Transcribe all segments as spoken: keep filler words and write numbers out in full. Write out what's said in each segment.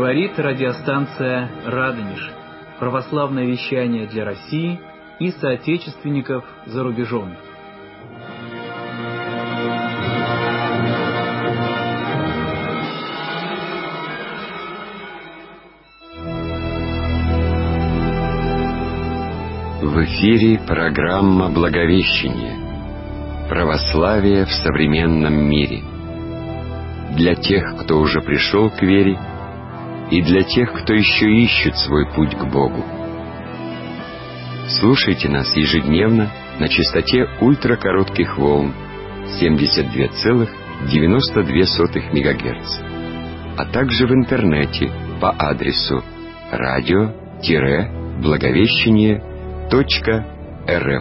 Говорит радиостанция «Радонеж». Православное вещание для России и соотечественников за рубежом. В эфире программа «Благовещение. Православие в современном мире». Для тех, кто уже пришел к вере, и для тех, кто еще ищет свой путь к Богу. Слушайте нас ежедневно на частоте ультракоротких волн семьдесят два целых девяносто две сотых мегагерца, а также в интернете по адресу радио-благовещение точка рф.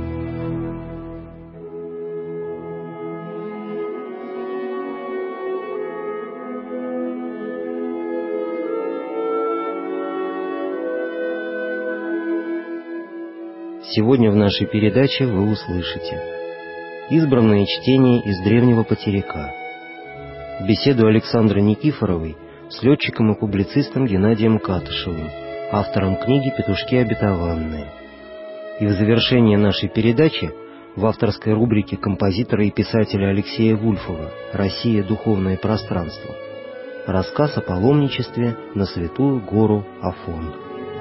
Сегодня в нашей передаче вы услышите избранное чтение из древнего потеряка, беседу Александры Никифоровой с летчиком и публицистом Геннадием Катышевым, автором книги «Петушки обетованные». И в завершение нашей передачи в авторской рубрике композитора и писателя Алексея Вульфова «Россия. Духовное пространство» рассказ о паломничестве на святую гору Афон.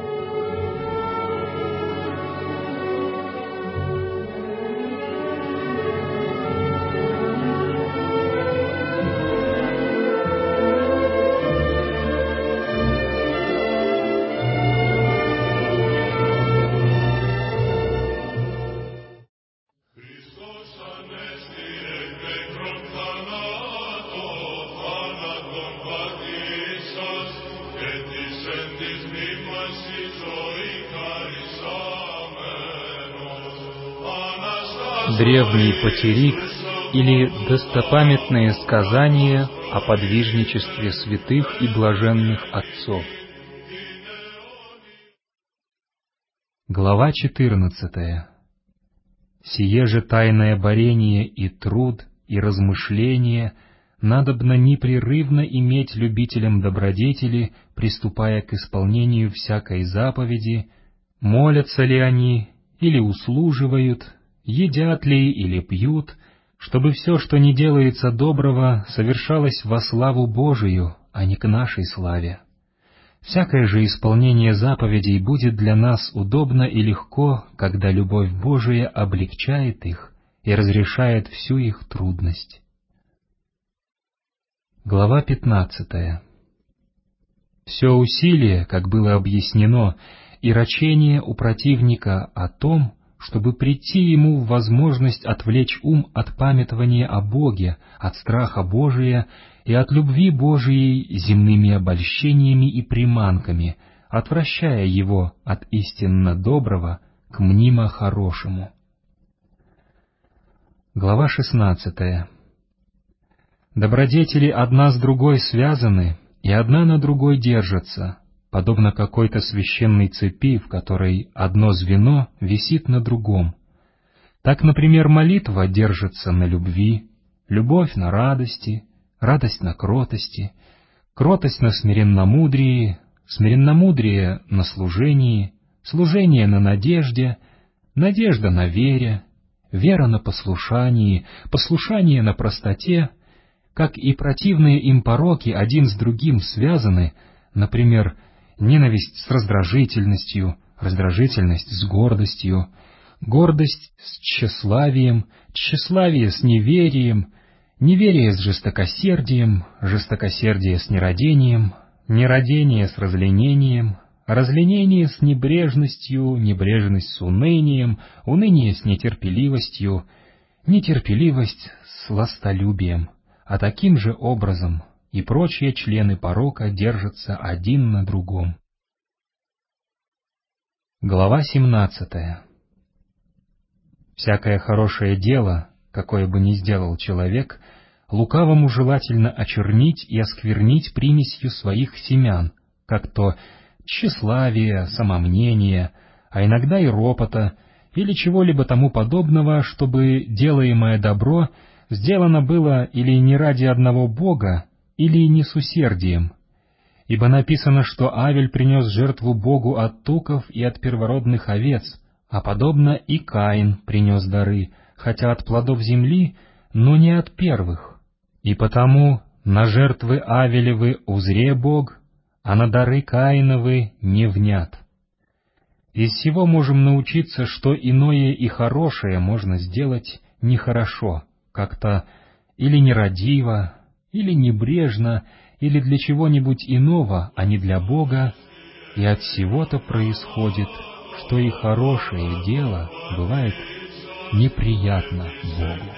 Древний потерик или достопамятные сказания о подвижничестве святых и блаженных отцов. Глава четырнадцатая. Сие же тайное борение и труд, и размышление надобно непрерывно иметь любителям добродетели, приступая к исполнению всякой заповеди, молятся ли они или услуживают, едят ли или пьют, чтобы все, что не делается доброго, совершалось во славу Божию, а не к нашей славе. Всякое же исполнение заповедей будет для нас удобно и легко, когда любовь Божия облегчает их и разрешает всю их трудность. Глава пятнадцатая. Все усилие, как было объяснено, и рачение у противника о том, чтобы прийти ему в возможность отвлечь ум от памятования о Боге, от страха Божия и от любви Божией земными обольщениями и приманками, отвращая его от истинно доброго к мнимо хорошему. Глава шестнадцатая. Добродетели одна с другой связаны, и одна на другой держатся, подобно какой-то священной цепи, в которой одно звено висит на другом. Так, например, молитва держится на любви, любовь на радости, радость на кротости, кротость на смиренномудрии, смиренномудрие на служении, служение на надежде, надежда на вере, вера на послушании, послушание на простоте, как и противные им пороки один с другим связаны, например, ненависть с раздражительностью, раздражительность с гордостью, гордость с тщеславием, тщеславие с неверием, неверие с жестокосердием, жестокосердие с нерадением, нерадение с разленением, разленение с небрежностью, небрежность с унынием, уныние с нетерпеливостью, нетерпеливость с сластолюбием, а таким же образом и прочие члены порока держатся один на другом. Глава семнадцатая. Всякое хорошее дело, какое бы ни сделал человек, лукавому желательно очернить и осквернить примесью своих семян, как то тщеславия, самомнения, а иногда и ропота, или чего-либо тому подобного, чтобы делаемое добро сделано было или не ради одного Бога, или не с усердием. Ибо написано, что Авель принес жертву Богу от туков и от первородных овец, а подобно и Каин принес дары, хотя от плодов земли, но не от первых. И потому на жертвы Авелевы узре Бог, а на дары Каиновы не внят. Из всего можем научиться, что иное и хорошее можно сделать нехорошо, как-то или нерадиво, или небрежно, или для чего-нибудь иного, а не для Бога, и от всего-то происходит, что и хорошее дело бывает неприятно Богу.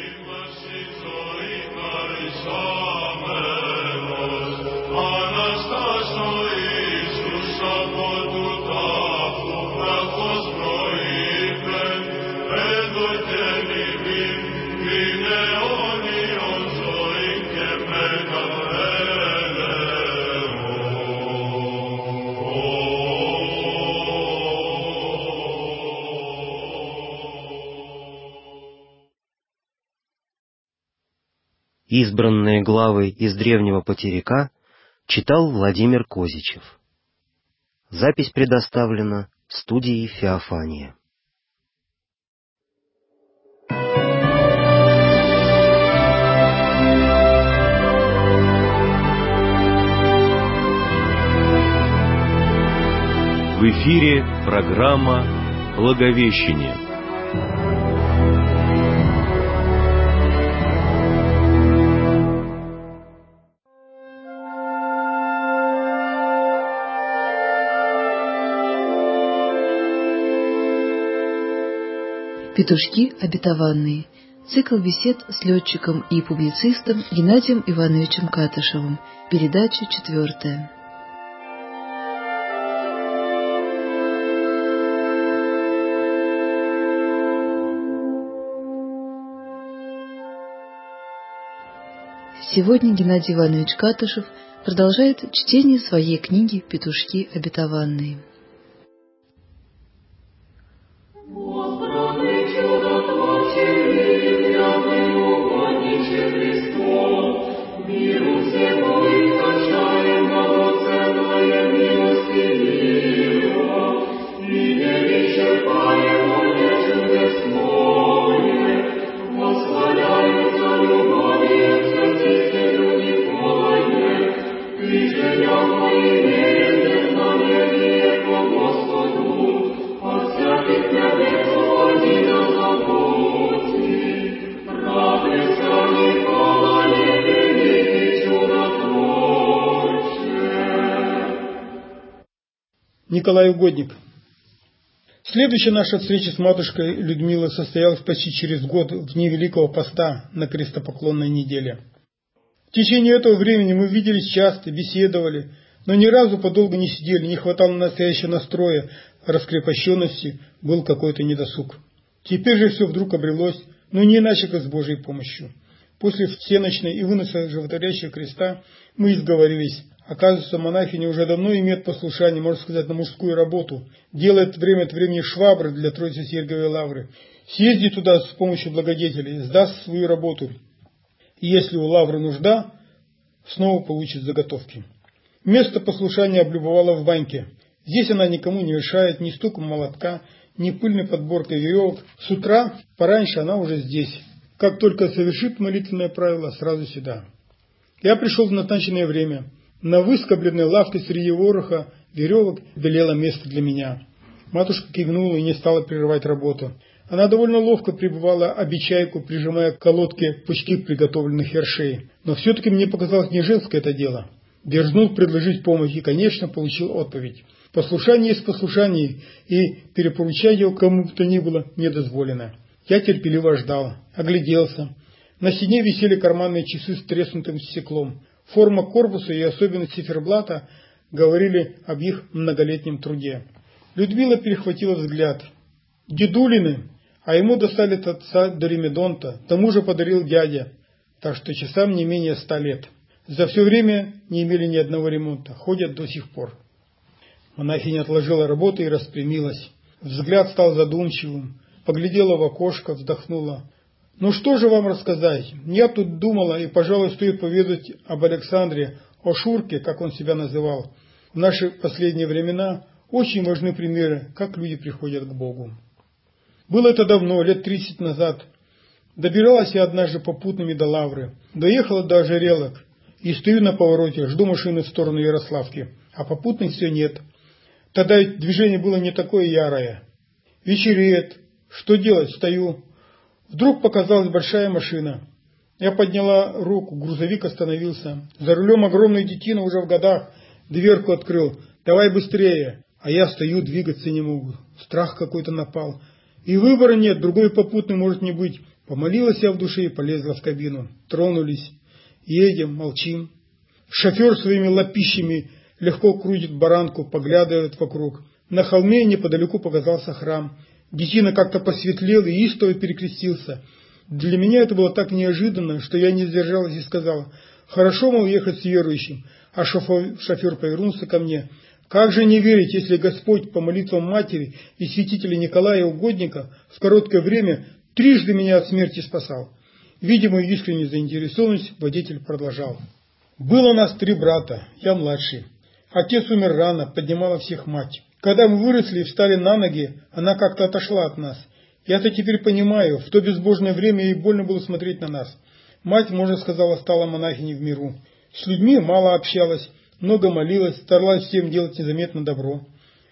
Избранные главы из древнего потеряка читал Владимир Козичев. Запись предоставлена студией Феофания. В эфире программа «Благовещение». Петушки обетованные. Цикл бесед с летчиком и публицистом Геннадием Ивановичем Катышевым. Передача четвертая. Сегодня Геннадий Иванович Катышев продолжает чтение своей книги «Петушки обетованные». Николай Угодник. Следующая наша встреча с матушкой Людмилой состоялась почти через год, в дни Великого Поста, на крестопоклонной неделе. В течение этого времени мы виделись часто, беседовали, но ни разу подолгу не сидели, не хватало настоящего настроя, раскрепощенности, был какой-то недосуг. Теперь же все вдруг обрелось, но не иначе, как с Божьей помощью. После всеночной и выноса животворящего креста мы изговорились. Оказывается, монахиня уже давно имеет послушание, можно сказать, на мужскую работу. Делает время от времени швабры для Троицы Сергиевой Лавры. Съездит туда с помощью благодетелей, сдаст свою работу. И если у Лавры нужда, снова получит заготовки. Место послушания облюбовала в баньке. Здесь она никому не мешает, ни стуком молотка, ни пыльной подборкой веревок. С утра, пораньше, она уже здесь. Как только совершит молитвенное правило, сразу сюда. Я пришел в назначенное время. На выскобленной лавке среди вороха веревок белело место для меня. Матушка кивнула и не стала прерывать работу. Она довольно ловко прибывала обечайку, прижимая к колодке пучки приготовленных ершей. Но все-таки мне показалось не женское это дело. Дерзнул предложить помощь и, конечно, получил отповедь. Послушание есть послушание, и перепоручать его кому бы то ни было не дозволено. Я терпеливо ждал, огляделся. На стене висели карманные часы с треснутым стеклом. Форма корпуса и особенность циферблата говорили об их многолетнем труде. Людмила перехватила взгляд. Дедулины, а ему достали от отца Доримедонта, тому же подарил дядя, так что часам не менее ста лет. За все время не имели ни одного ремонта, ходят до сих пор. Монахиня отложила работу и распрямилась. Взгляд стал задумчивым, поглядела в окошко, вздохнула. «Ну что же вам рассказать? Я тут думала, и, пожалуй, стоит поведать об Александре. о Шурке, как он себя называл. В наши последние времена очень важны примеры, как люди приходят к Богу. Было это давно, лет тридцать назад. Добиралась я однажды попутными до Лавры. Доехала до Ожерелок и стою на повороте, жду машины в сторону Ярославки, а попутных все нет. Тогда движение было не такое ярое. Вечереет. Что делать? Стою. Вдруг показалась большая машина. Я подняла руку, грузовик остановился. За рулем огромный детина уже в годах. Дверку открыл. Давай быстрее. А я стою, двигаться не могу. Страх какой-то напал. И выбора нет, другой попутный может не быть. Помолилась я в душе и полезла в кабину. Тронулись. Едем, молчим. Шофер своими лапищами легко крутит баранку, поглядывает вокруг. На холме неподалеку показался храм. Детина как-то посветлел и истово перекрестился. Для меня это было так неожиданно, что я не сдержалась и сказала: «Хорошо, мол, ехать с верующим». А шофер, шофер повернулся ко мне: «Как же не верить, если Господь по молитвам матери и святителя Николая Угодника в короткое время трижды меня от смерти спасал». Видимо, искренне заинтересованность водитель продолжал. «Было нас три брата, я младший. Отец умер рано, поднимала всех мать. Когда мы выросли и встали на ноги, она как-то отошла от нас. Я-то теперь понимаю, в то безбожное время ей больно было смотреть на нас. Мать, можно сказать, стала монахиней в миру. С людьми мало общалась, много молилась, старалась всем делать незаметно добро.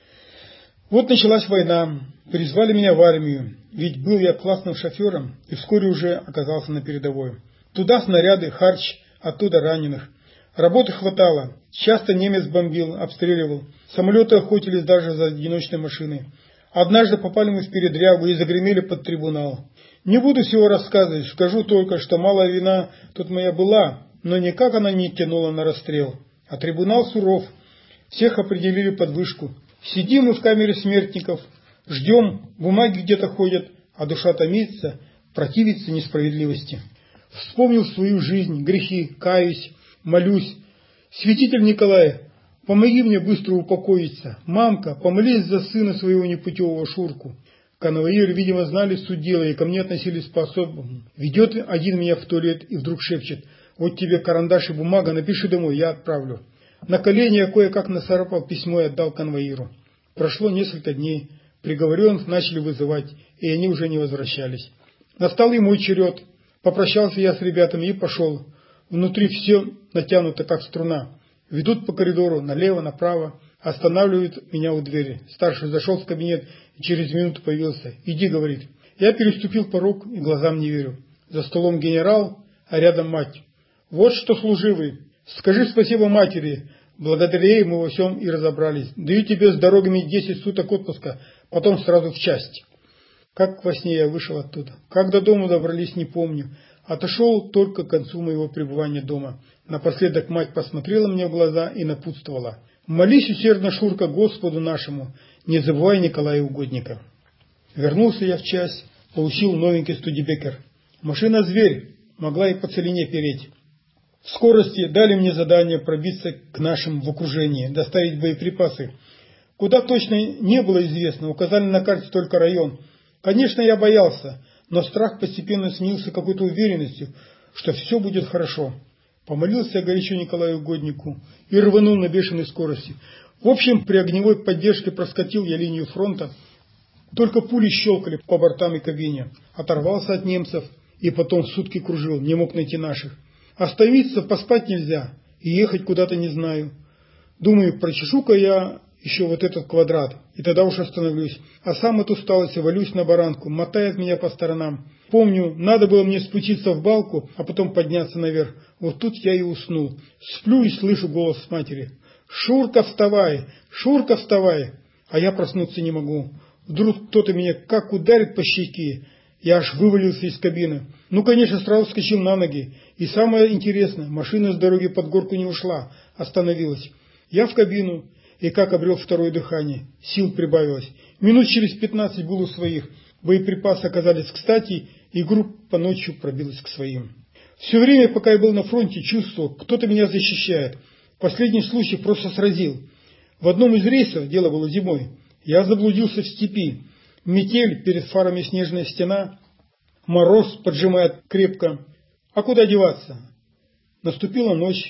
Вот началась война, призвали меня в армию, ведь был я классным шофером и вскоре уже оказался на передовой. Туда снаряды, харч, оттуда раненых. Работы хватало, часто немец бомбил, обстреливал, самолеты охотились даже за одиночной машиной. Однажды попали мы в передрягу и загремели под трибунал. Не буду всего рассказывать, скажу только, что малая вина тут моя была, но никак она не тянула на расстрел. А трибунал суров, всех определили под вышку. Сидим мы в камере смертников, ждем, бумаги где-то ходят, а душа томится, противится несправедливости. Вспомнил свою жизнь, грехи, каюсь, молюсь. Святитель Николай, помоги мне быстро упокоиться. Мамка, помолись за сына своего непутевого Шурку. Конвоиры, видимо, знали суть дела и ко мне относились по-особому. Ведет один меня в туалет и вдруг шепчет: «Вот тебе карандаш и бумага, напиши домой, я отправлю». На колени я кое-как нацарапал письмо и отдал конвоиру. Прошло несколько дней. Приговоренных начали вызывать, и они уже не возвращались. Настал и мой черед. Попрощался я с ребятами и пошел. Внутри все натянуто, как струна. Ведут по коридору налево, направо. Останавливают меня у двери. Старший зашел в кабинет и через минуту появился. «Иди», — говорит. Я переступил порог и глазам не верю. За столом генерал, а рядом мать. «Вот что, служивый, скажи спасибо матери. Благодаря ей мы во всем и разобрались. Даю тебе с дорогами десять суток отпуска, потом сразу в часть». Как во сне я вышел оттуда. Как до дома добрались, не помню. Отошел только к концу моего пребывания дома. Напоследок мать посмотрела мне в глаза и напутствовала: «Молись усердно, Шурка, Господу нашему, не забывай Николая Угодника». Вернулся я в часть, получил новенький студебекер. Машина зверь, могла и по целине переть. В скорости дали мне задание пробиться к нашим в окружении, доставить боеприпасы. Куда точно не было известно, указали на карте только район. Конечно, я боялся, но страх постепенно сменился какой-то уверенностью, что все будет хорошо. Помолился я горячо Николаю Угоднику и рванул на бешеной скорости. В общем, при огневой поддержке проскочил я линию фронта. Только пули щелкали по бортам и кабине. Оторвался от немцев и потом сутки кружил, не мог найти наших. Остановиться, поспать нельзя, и ехать куда-то не знаю. Думаю, прочешу-ка я еще вот этот квадрат, и тогда уж остановлюсь. А сам от усталости валюсь на баранку, мотает меня по сторонам. Помню, надо было мне спуститься в балку, а потом подняться наверх. Вот тут я и уснул. Сплю и слышу голос матери: «Шурка, вставай! Шурка, вставай!» А я проснуться не могу. Вдруг кто-то меня как ударит по щеке. Я аж вывалился из кабины. Ну, конечно, сразу вскочил на ноги. И самое интересное, машина с дороги под горку не ушла, остановилась. Я в кабину, и как обрел второе дыхание, сил прибавилось. Минут через пятнадцать был у своих. Боеприпасы оказались кстати, и группа ночью пробилась к своим. Все время, пока я был на фронте, чувствовал, кто-то меня защищает. Последний случай просто сразил. В одном из рейсов, дело было зимой, я заблудился в степи. Метель, перед фарами снежная стена, мороз поджимает крепко. А куда деваться? Наступила ночь,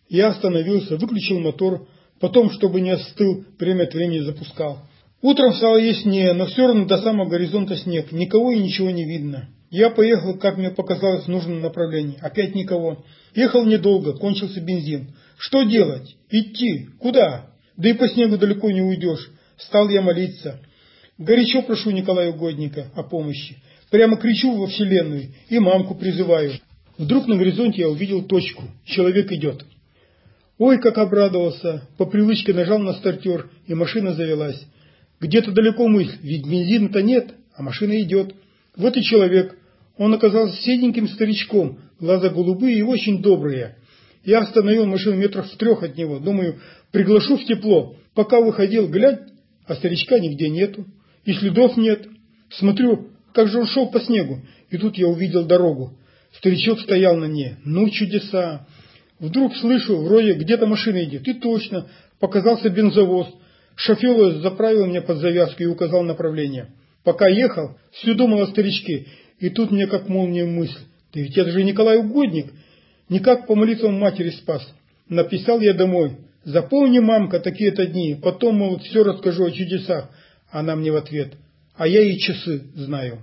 Я остановился, выключил мотор, потом, чтобы не остыл, время от времени запускал. Утром стало яснее, но все равно до самого горизонта снег, никого и ничего не видно. Я поехал, как мне показалось, в нужном направлении. Опять никого. Ехал недолго, кончился бензин. Что делать? Идти? Куда? Да и по снегу далеко не уйдешь. Стал я молиться. Горячо прошу Николая Угодника о помощи. Прямо кричу во вселенную и мамку призываю. Вдруг на горизонте я увидел точку. Человек идет. Ой, как обрадовался. По привычке нажал на стартер, и машина завелась. Где-то далеко мысль, ведь бензина-то нет, а машина идет. Вот и человек. Он оказался седеньким старичком, глаза голубые и очень добрые. Я остановил машину метров в трех от него. Думаю, приглашу в тепло. Пока выходил, глядь, а старичка нигде нету. И следов нет. Смотрю, как же он шел по снегу. И тут я увидел дорогу. Старичок стоял на ней. Ну, чудеса. Вдруг слышу, вроде где-то машина идет. И точно, показался бензовоз. Шофер заправил меня под завязку и указал направление. Пока ехал, все думал о старичке. И тут мне как молния мысль. Да ведь это же Николай Угодник. Никак по молитвам матери спас. Написал я домой. Запомни, мамка, такие-то дни. Потом, мол, все расскажу о чудесах. Она мне в ответ. А я и часы знаю.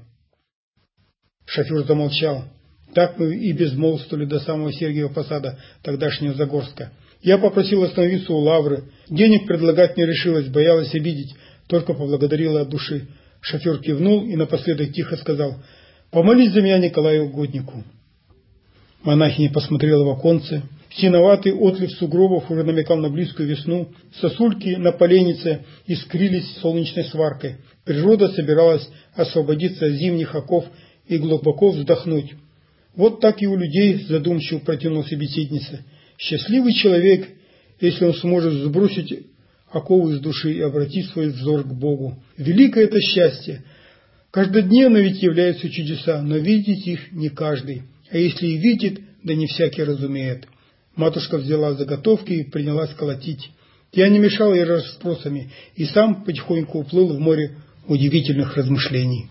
Шофер замолчал. Так мы и безмолвствовали до самого Сергиева Посада, тогдашнего Загорска. Я попросил остановиться у Лавры. Денег предлагать не решилась, боялась обидеть, только поблагодарила от души. Шофер кивнул и напоследок тихо сказал: «Помолись за меня Николаю Угоднику». Монахиня посмотрела в оконце. Синоватый отлив сугробов уже намекал на близкую весну. Сосульки на поленнице искрились солнечной сваркой. Природа собиралась освободиться от зимних оков и глубоко вздохнуть. Вот так и у людей, задумчиво протянула собеседница. Счастливый человек, если он сможет сбросить оковы из души и обратить свой взор к Богу. Великое это счастье. Каждодневно ведь являются чудеса, но видеть их не каждый. А если и видит, да не всякий разумеет. Матушка взяла заготовки и принялась колотить. Я не мешал ей расспросами и сам потихоньку уплыл в море удивительных размышлений.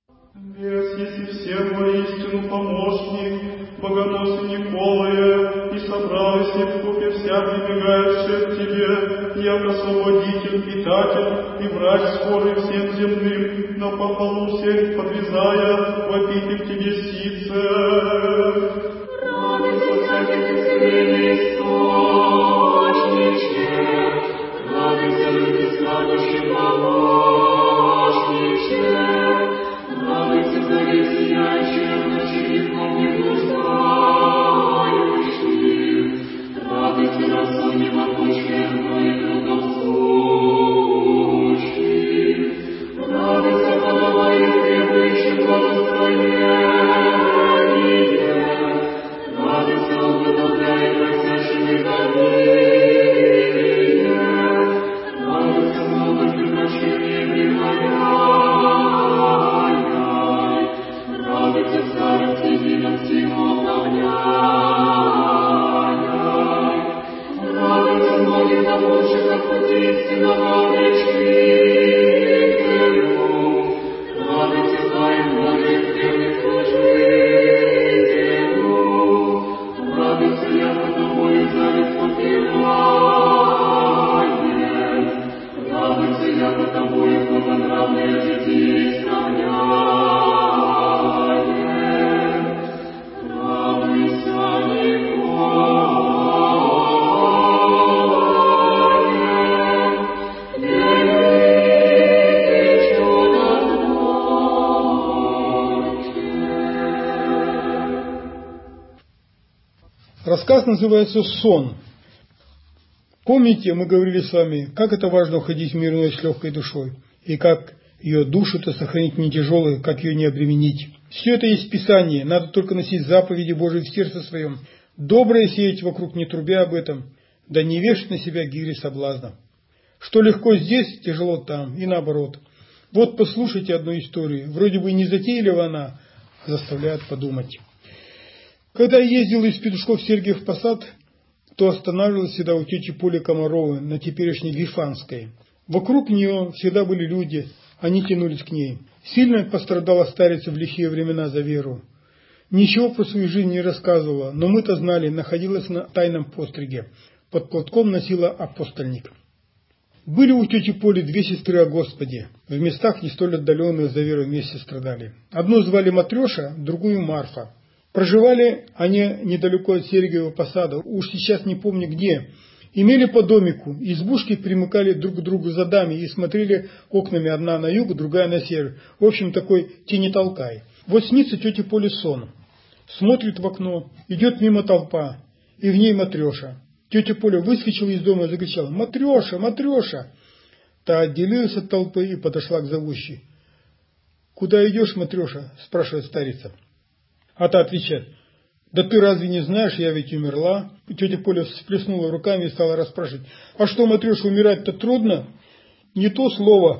Если всем воистину помощник, богоносный Николая, и собрался в купе вся прибегающая к тебе, яко освободитель, питатель и врач скорый всем земным, на похвалу всех подвязая, вопите к тебе сице. Радуйся, всяких исцелений источниче, радуйся, люди славящий помощниче, радуйся, зари сияющие в ночи веков не блуждающих, радуйся, росу невопущенную и трудосущих, радуйся, подавая требующим благостроение, радуйся, уподобляя просящим и доверие, радуйся, много превращения преваряй, радуйся, старость единым силу обновляй, радуйся, многих забывших от пути истинного обречителю, радуйся, зная многих верных служителю, радуйся, яко тобою завет попивает, радуйся, яко тобою благонравное житие исправляет, радуйся, Николае, великий чудотворче. Рассказ называется «Сон». Помните, мы говорили с вами, как это важно уходить в мир иной с легкой душой, и как ее душу-то сохранить не тяжелой, как ее не обременить. Все это есть Писание, надо только носить заповеди Божии в сердце своем, доброе сеять вокруг, не трубя об этом, да не вешать на себя гири соблазна. Что легко здесь, тяжело там, и наоборот. Вот послушайте одну историю, вроде бы не затейлива она, а заставляет подумать. Когда я ездил из Петушков в Сергиев Посад, то останавливался всегда у тети Поли Комаровой на теперешней Вифанской. Вокруг нее всегда были люди, они тянулись к ней. Сильно пострадала старица в лихие времена за веру. Ничего про свою жизнь не рассказывала, но мы-то знали, находилась на тайном постриге. Под платком носила апостольник. Были у тети Поли две сестры о Господе. В местах не столь отдаленных за веру вместе страдали. Одну звали Матреша, другую Марфа. Проживали они недалеко от Сергиева посада, уж сейчас не помню где. Имели по домику, избушки примыкали друг к другу задами и смотрели окнами одна на юг, другая на север. В общем, такой тени-толкай. Вот снится тете Поле сон. Смотрит в окно, идет мимо толпа, и в ней Матреша. Тетя Поля выскочила из дома и закричала: «Матреша! Матреша!» Та отделилась от толпы и подошла к зовущей. «Куда идешь, Матреша?» – спрашивает старица. А та отвечает: «Да ты разве не знаешь, я ведь умерла?» Тетя Поля всплеснула руками и стала расспрашивать: «А что, Матреша, умирать-то трудно?» «Не то слово.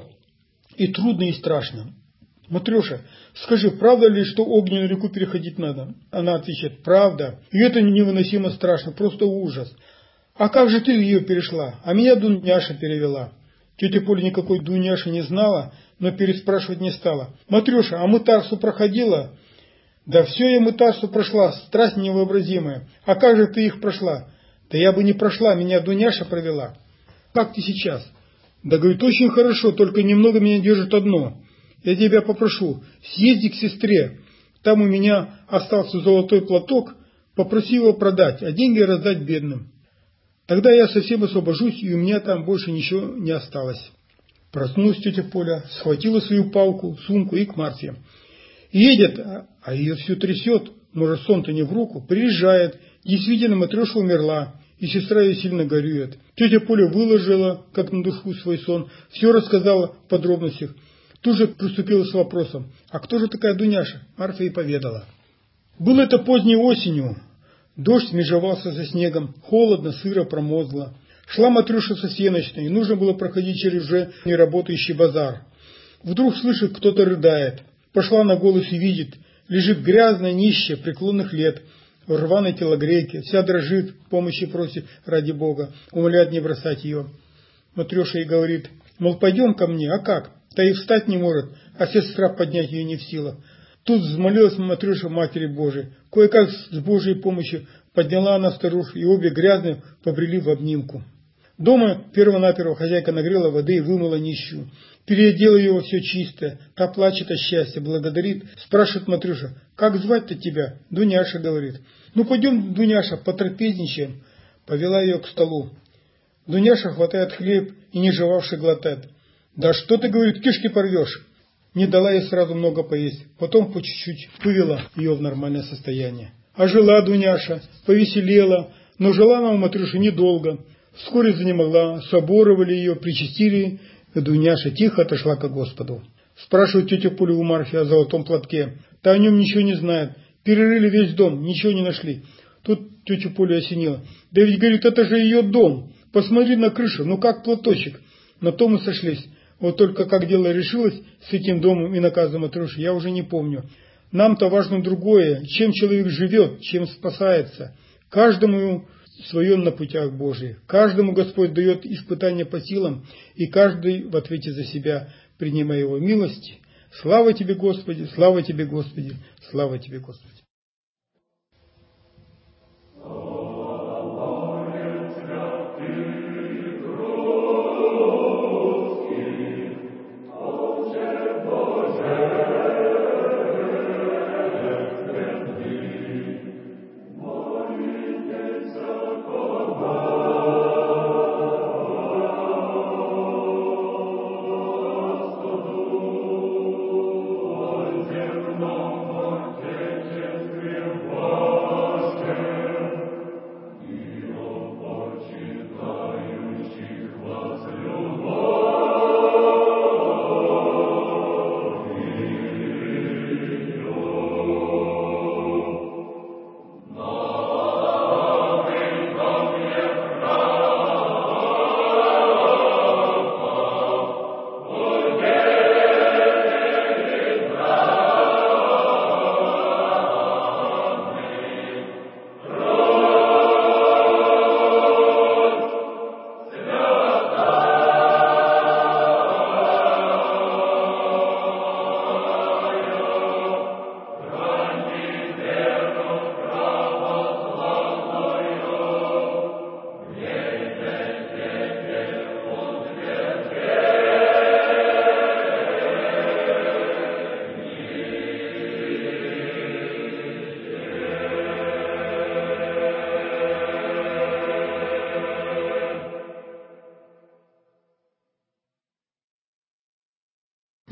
И трудно, и страшно. Матреша, скажи, правда ли, что огненную реку переходить надо?» Она отвечает: «Правда. И это невыносимо страшно, просто ужас. А как же ты ее перешла? А меня Дуняша перевела». Тетя Поля никакой Дуняши не знала, но переспрашивать не стала. «Матреша, а мытарству проходила?» «Да все я мытарство прошла, страсть невообразимая. А как же ты их прошла?» «Да я бы не прошла, меня Дуняша провела». «Как ты сейчас?» «Да, говорит, очень хорошо, только немного меня держит одно. Я тебя попрошу, съезди к сестре. Там у меня остался золотой платок, попроси его продать, а деньги раздать бедным. Тогда я совсем освобожусь, и у меня там больше ничего не осталось». Проснулась тетя Поля, схватила свою палку, сумку и к Марфе. Едет, а ее все трясет, может, сон-то не в руку, приезжает. Действительно, Матреша умерла, и сестра ее сильно горюет. Тетя Поля выложила, как на душу, свой сон, все рассказала в подробностях. Тут же приступила с вопросом: «А кто же такая Дуняша?» Марфа и поведала. Было это поздней осенью. Дождь смежевался со снегом, холодно, сыро, промозгло. Шла Матреша со сеночной, и нужно было проходить через уже неработающий базар. Вдруг слышит, кто-то рыдает. Пошла на голос и видит, лежит грязная, нищая, преклонных лет, в рваной телогрейке, вся дрожит, помощи просит ради Бога, умоляет не бросать ее. Матреша ей говорит, мол, пойдем ко мне, а как? Та и встать не может, а сестра поднять ее не в силах. Тут взмолилась Матреша Матери Божией. Кое-как с Божьей помощью подняла она старушку, и обе грязные побрели в обнимку. Дома перво-наперво хозяйка нагрела воды и вымыла нищую. Переодела ее во все чистое. Та плачет от счастья, благодарит. Спрашивает Матреша, как звать-то тебя? Дуняша, говорит. Ну пойдем, Дуняша, потрапезничаем. Повела ее к столу. Дуняша хватает хлеб и не жевавши глотает. Да что ты, говорит, кишки порвешь? Не дала ей сразу много поесть. Потом по чуть-чуть вывела ее в нормальное состояние. А жила Дуняша, повеселела, но жила она у Матреши недолго. Вскоре занемогла, соборовали ее, причастили, и Дуняша тихо отошла ко Господу. Спрашивает тетя Поля у Марфи о золотом платке. Та о нем ничего не знает. Перерыли весь дом, ничего не нашли. Тут тетю Полю осенило. Да ведь, говорит, это же ее дом. Посмотри на крышу, ну как платочек. На то мы сошлись. Вот только как дело решилось с этим домом и наказом Матреши, я уже не помню. Нам-то важно другое, чем человек живет, чем спасается. Каждому свое на путях Божьих. Каждому Господь дает испытания по силам, и каждый в ответе за себя, принимая его милости. Слава тебе, Господи, слава тебе, Господи, слава тебе, Господи. Thank you.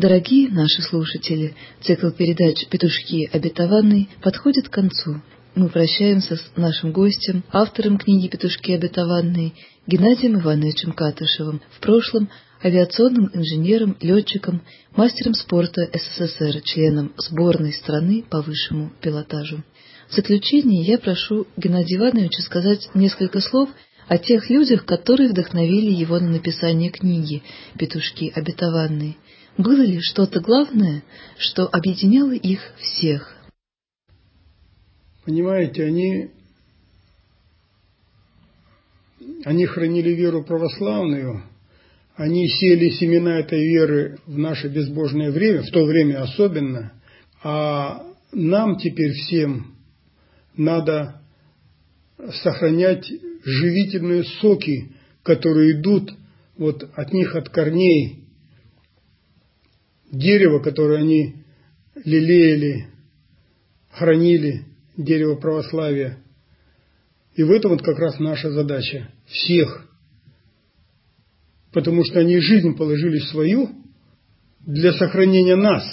Дорогие наши слушатели, цикл передач «Петушки обетованные» подходит к концу. Мы прощаемся с нашим гостем, автором книги «Петушки обетованные» Геннадием Ивановичем Катышевым, в прошлом авиационным инженером, летчиком, мастером спорта СССР, членом сборной страны по высшему пилотажу. В заключение я прошу Геннадия Ивановича сказать несколько слов о тех людях, которые вдохновили его на написание книги «Петушки обетованные». Было ли что-то главное, что объединяло их всех? Понимаете, они, они хранили веру православную, они сеяли семена этой веры в наше безбожное время, в то время особенно, а нам теперь всем надо сохранять живительные соки, которые идут вот от них, от корней дерева, которое они лелеяли, хранили, дерево православия. И в этом вот как раз наша задача всех. Потому что они жизнь положили свою для сохранения нас.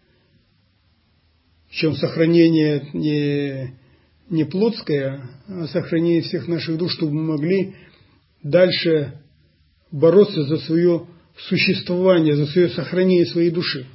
Причем сохранение не, не плотское, а сохранение всех наших душ, чтобы мы могли дальше бороться за свое существование, за свое сохранение своей души.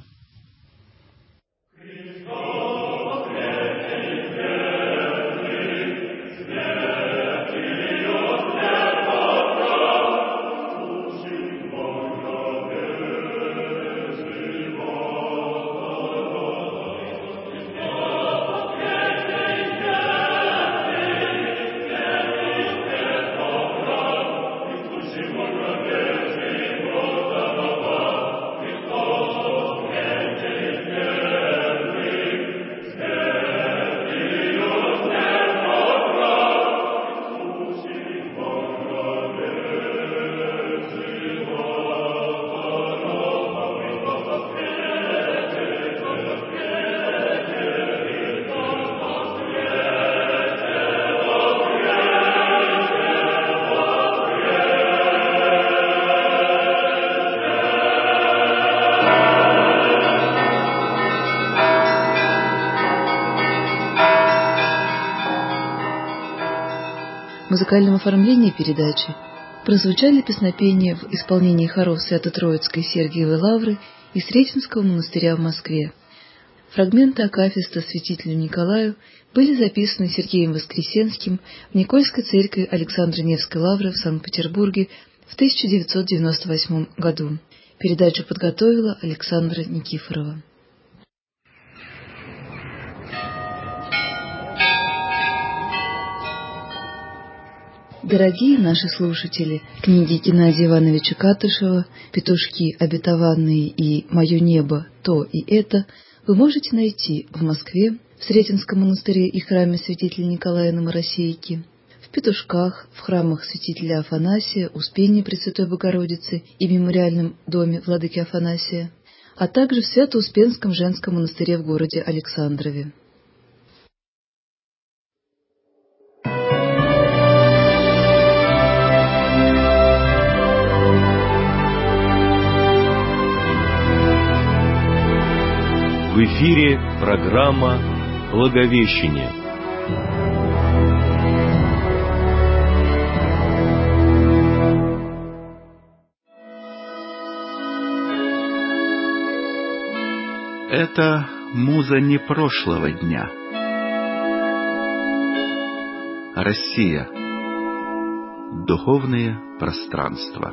В музыкальном оформлении передачи прозвучали песнопения в исполнении хоров Свято-Троицкой Сергиевой Лавры и Сретенского монастыря в Москве. Фрагменты акафиста святителю Николаю были записаны Сергеем Воскресенским в Никольской церкви Александра Невской Лавры в Санкт-Петербурге в тысяча девятьсот девяносто восьмом году. Передачу подготовила Александра Никифорова. Дорогие наши слушатели, книги Геннадия Ивановича Катышева «Петушки обетованные» и «Мое небо, то и это» вы можете найти в Москве, в Сретенском монастыре и храме святителя Николая на Моросейке, в Петушках, в храмах святителя Афанасия, Успения Пресвятой Богородицы и мемориальном доме владыки Афанасия, а также в Свято-Успенском женском монастыре в городе Александрове. В эфире программа «Благовещение». Это муза не прошлого дня. Россия. Духовное пространство.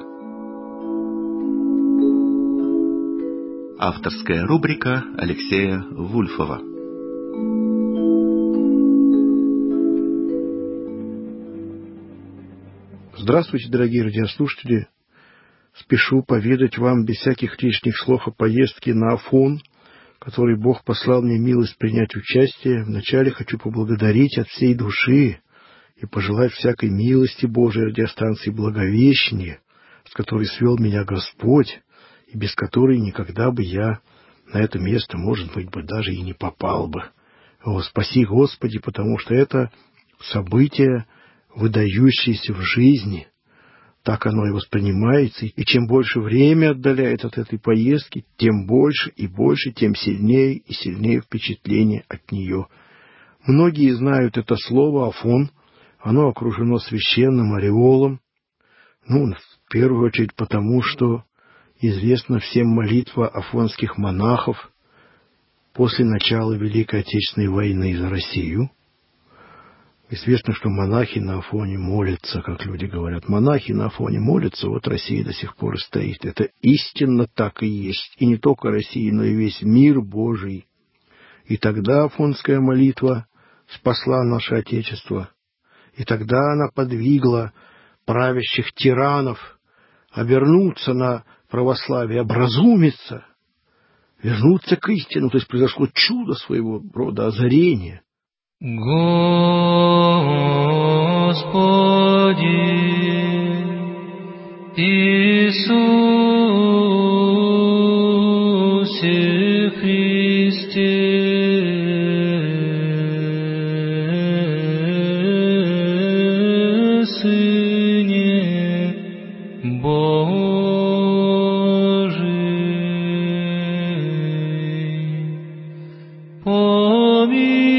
Авторская рубрика Алексея Вульфова. Здравствуйте, дорогие радиослушатели. Спешу поведать вам без всяких лишних слов о поездке на Афон, в которой Бог послал мне милость принять участие. Вначале хочу поблагодарить от всей души и пожелать всякой милости Божией радиостанции «Благовещение», с которой свел меня Господь, и без которой никогда бы я на это место, может быть, бы даже и не попал бы. О, спаси Господи, потому что это событие, выдающееся в жизни, Так оно и воспринимается, и чем больше время отдаляет от этой поездки, тем больше и больше, тем сильнее и сильнее впечатление от нее. Многие знают это слово «Афон», оно окружено священным ореолом, ну, в первую очередь потому, что известна всем молитва афонских монахов после начала Великой Отечественной войны за Россию. Известно, что монахи на Афоне молятся, как люди говорят. Монахи на Афоне молятся, вот Россия до сих пор и стоит. Это истинно так и есть. И не только Россия, но и весь мир Божий. И тогда афонская молитва спасла наше Отечество. И тогда она подвигла правящих тиранов обернуться на православие, образумиться, вернуться к истину. То есть произошло чудо своего рода, озарение. Господи Иисусе Христе, Сыне Божий, помилуй.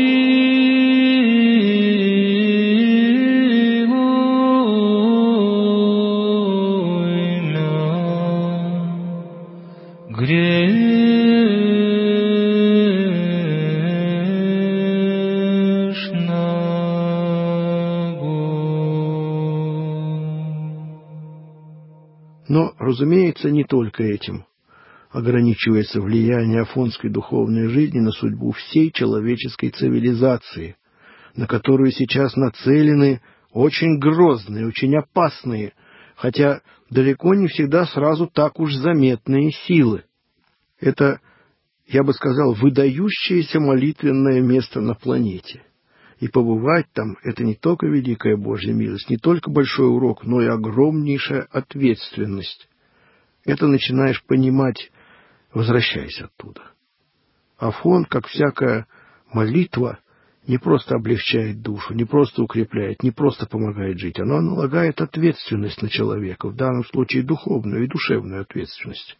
Но, разумеется, не только этим ограничивается влияние афонской духовной жизни на судьбу всей человеческой цивилизации, на которую сейчас нацелены очень грозные, очень опасные, хотя далеко не всегда сразу так уж заметные силы. Это, я бы сказал, выдающееся молитвенное место на планете. И побывать там — это не только великая Божья милость, не только большой урок, но и огромнейшая ответственность. Это начинаешь понимать, возвращаясь оттуда. Афон, как всякая молитва, не просто облегчает душу, не просто укрепляет, не просто помогает жить. Она налагает ответственность на человека, в данном случае духовную и душевную ответственность.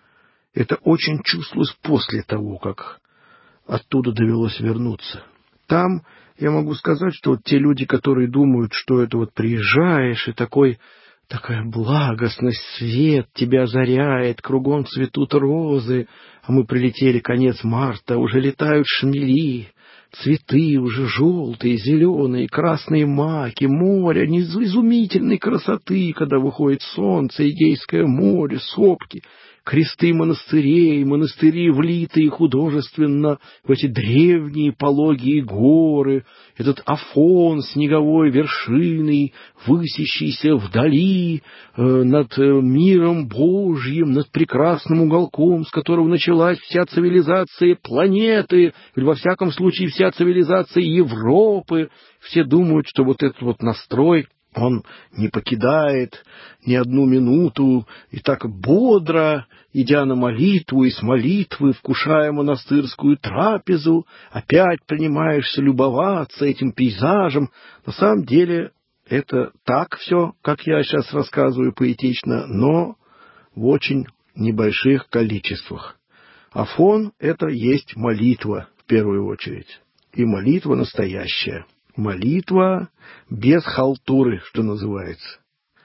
Это очень чувствовалось после того, как оттуда довелось вернуться. Там, я могу сказать, что вот те люди, которые думают, что это вот приезжаешь, и такой, такая благостность, свет тебя озаряет, кругом цветут розы, а мы прилетели конец марта, уже летают шмели, цветы уже желтые, зеленые, красные маки, море изумительной красоты, когда выходит солнце, Эгейское море, сопки, кресты монастырей, монастыри, влитые художественно в эти древние пологие горы, этот Афон снеговой вершиной, высящийся вдали э, над миром Божьим, над прекрасным уголком, с которого началась вся цивилизация планеты, или во всяком случае вся цивилизация Европы. Все думают, что вот этот вот настрой он не покидает ни одну минуту, и так бодро, идя на молитву и с молитвы, вкушая монастырскую трапезу, опять принимаешься любоваться этим пейзажем. На самом деле это так все, как я сейчас рассказываю поэтично, но в очень небольших количествах. Афон — это есть молитва в первую очередь, и молитва настоящая. Молитва без халтуры, что называется.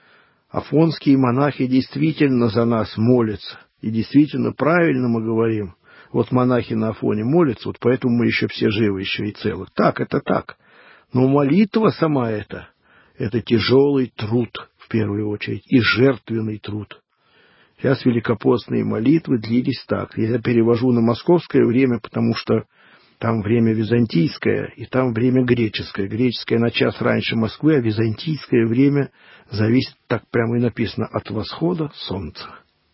Афонские монахи действительно за нас молятся. И действительно правильно мы говорим. Вот монахи на Афоне молятся, вот поэтому мы еще все живы, еще и целы. Так, это так. Но молитва сама эта, это тяжелый труд, в первую очередь, и жертвенный труд. Сейчас великопостные молитвы длились так. Я перевожу на московское время, потому что там время византийское, и там время греческое. Греческое на час раньше Москвы, а византийское время зависит, так прямо и написано, от восхода солнца.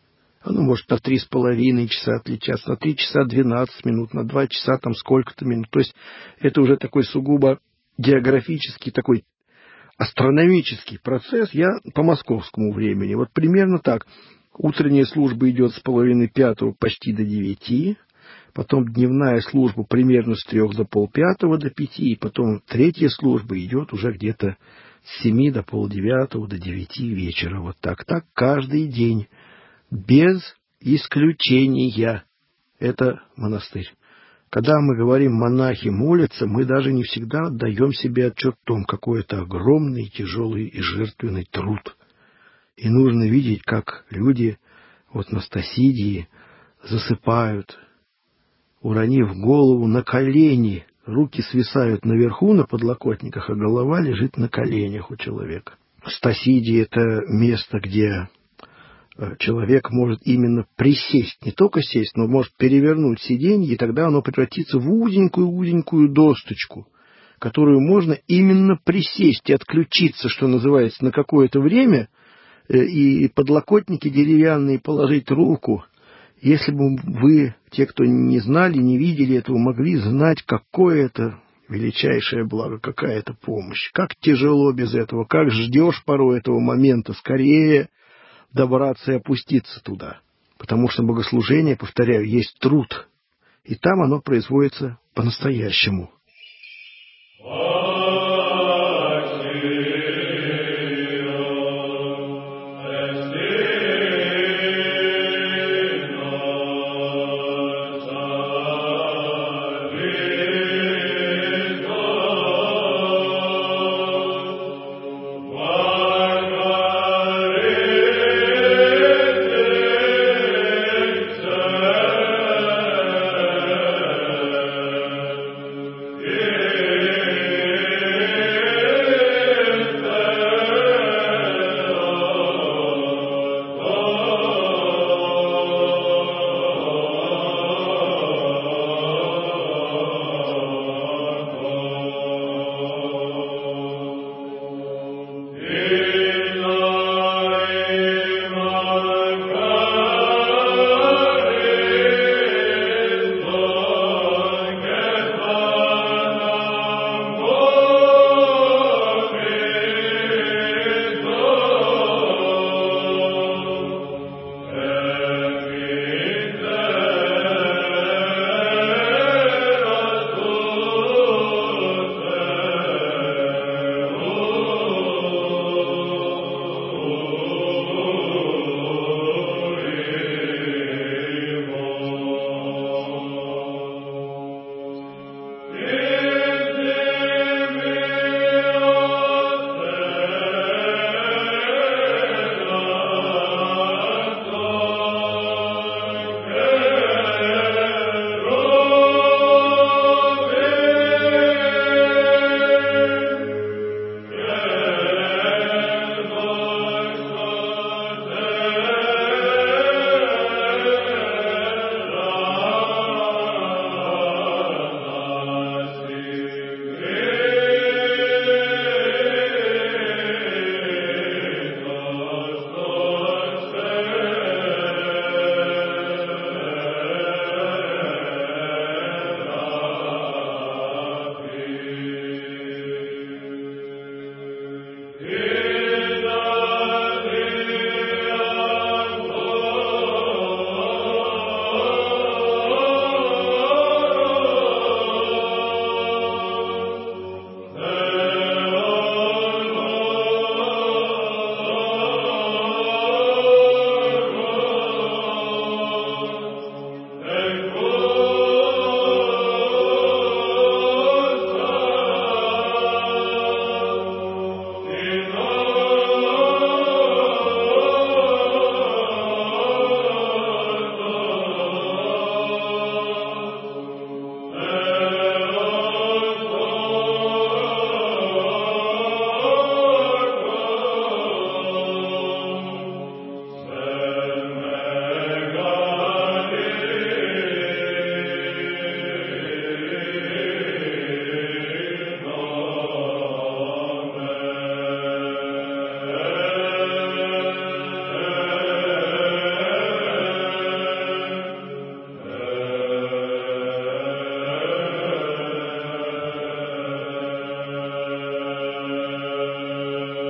Оно может на три с половиной часа отличаться, на три часа двенадцать минут, на два часа там сколько-то минут. То есть это уже такой сугубо географический, такой астрономический процесс. Я по московскому времени. Вот примерно так. Утренняя служба идет с половины пятого почти до девяти. Потом дневная служба примерно с трех до полпятого до пяти, и потом третья служба идет уже где-то с семи до полдевятого, до девяти вечера. Вот так, так каждый день, без исключения. Это монастырь. Когда мы говорим «монахи молятся», мы даже не всегда отдаем себе отчет в том, какой это огромный, тяжелый и жертвенный труд. И нужно видеть, как люди вот на Стасидии засыпают, уронив голову на колени, руки свисают наверху на подлокотниках, а голова лежит на коленях у человека. Стасидия — это место, где человек может именно присесть, не только сесть, но может перевернуть сиденье, и тогда оно превратится в узенькую-узенькую досточку, которую можно именно присесть и отключиться, что называется, на какое-то время, и подлокотники деревянные положить руку. Если бы вы, те, кто не знали, не видели этого, могли знать, какое это величайшее благо, какая это помощь, как тяжело без этого, как ждешь порой этого момента, скорее добраться и опуститься туда. Потому что богослужение, повторяю, есть труд, и там оно производится по-настоящему.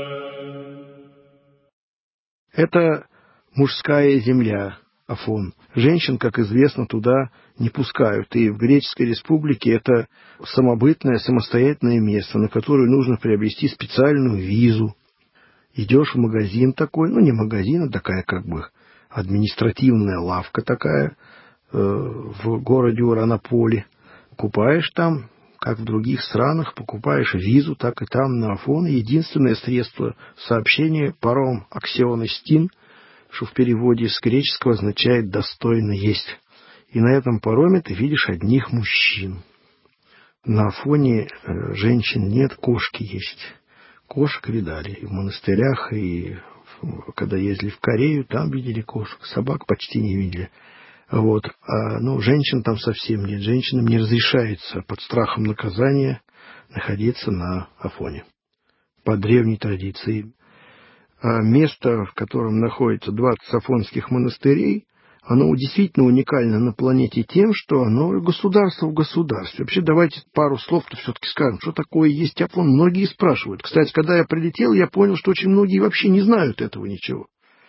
Это мужская земля, Афон. Женщин, как известно, туда не пускают. И в Греческой Республике это самобытное, самостоятельное место, на которое нужно приобрести специальную визу. Идешь в магазин такой, ну не магазин, а такая как бы административная лавка такая э, в городе Уранополе. Покупаешь там, как в других странах, покупаешь визу, так и там на Афон. Единственное средство сообщения — паром Аксионостин, что в переводе с греческого означает «достойно есть». И на этом пароме ты видишь одних мужчин. На Афоне э, женщин нет, кошки есть. Кошек видали и в монастырях, и в, когда ездили в Корею, там видели кошек. Собак почти не видели. Вот. А, ну, женщин там совсем нет. Женщинам не разрешается под страхом наказания находиться на Афоне. По древней традиции. А место, в котором находится двадцать афонских монастырей, оно действительно уникально на планете тем, что оно государство в государстве. Вообще, давайте пару слов-то все-таки скажем, что такое есть Афон. Многие спрашивают. Кстати, когда я прилетел, я понял, что очень многие вообще не знают этого ничего.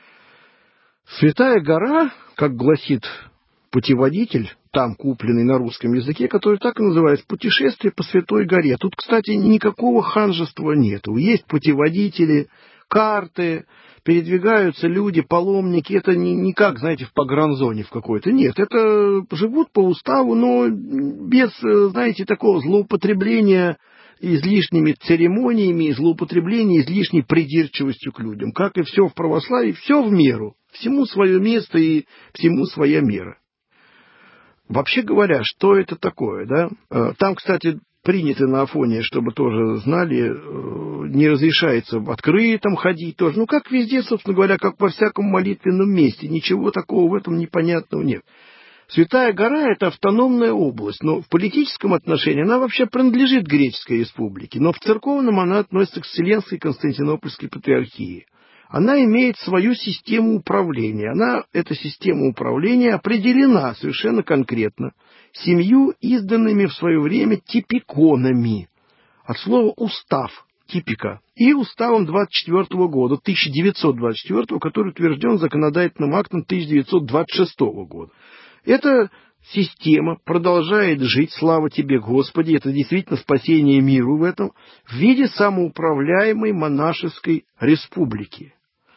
Святая гора, как гласит путеводитель, там купленный на русском языке, который так и называется «Путешествие по Святой горе». Тут, кстати, никакого ханжества нету. Есть путеводители, карты, передвигаются люди, паломники. Это не, не как, знаете, в погранзоне в какой-то. Нет, это живут по уставу, но без, знаете, такого злоупотребления излишними церемониями, злоупотребления излишней придирчивостью к людям. Как и все в православии, все в меру. Всему свое место и всему своя мера. Вообще говоря, что это такое, да? Там, кстати, принято на Афоне, чтобы тоже знали, не разрешается в открытом ходить тоже. Ну, как везде, собственно говоря, как во всяком молитвенном месте. Ничего такого в этом непонятного нет. Святая гора — это автономная область, но в политическом отношении она вообще принадлежит Греческой Республике, но в церковном она относится к Вселенской Константинопольской Патриархии. Она имеет свою систему управления. Она, эта система управления определена совершенно конкретно семью изданными в свое время типиконами. От слова «устав», типика, и уставом двадцать четвёртого года, тысяча девятьсот двадцать четвёртого, который утвержден законодательным актом тысяча девятьсот двадцать шестого года. Эта система продолжает жить, слава тебе, Господи, это действительно спасение миру в этом, в виде самоуправляемой монашеской республики.